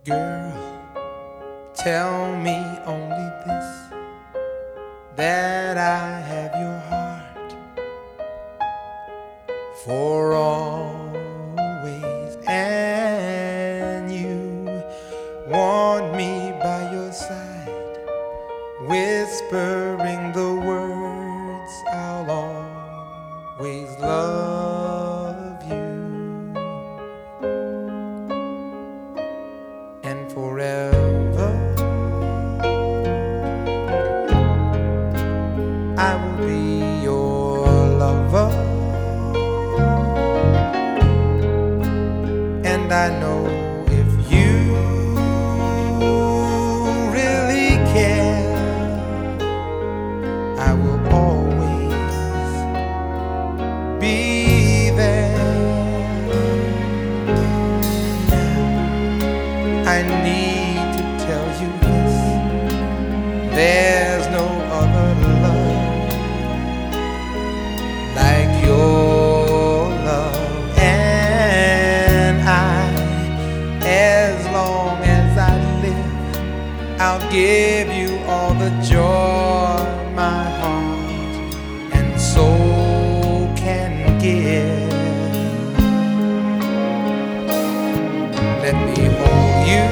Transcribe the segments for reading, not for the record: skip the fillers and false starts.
Girl, tell me only this, that I have your heart for always, and you want me by your side, whispering the words, I'll always love you. And forever I will be your lover, and I know if you really care, I will always be there. I need to tell you this, there's no other love like your love, and as long as I live, I'll give you all the joy my heart and soul can give. Let me hold you,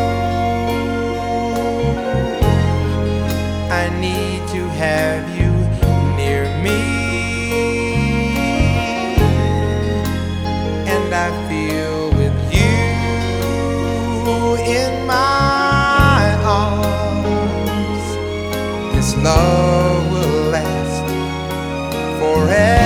I need to have you near me, and I feel with you in my arms, this love will last forever.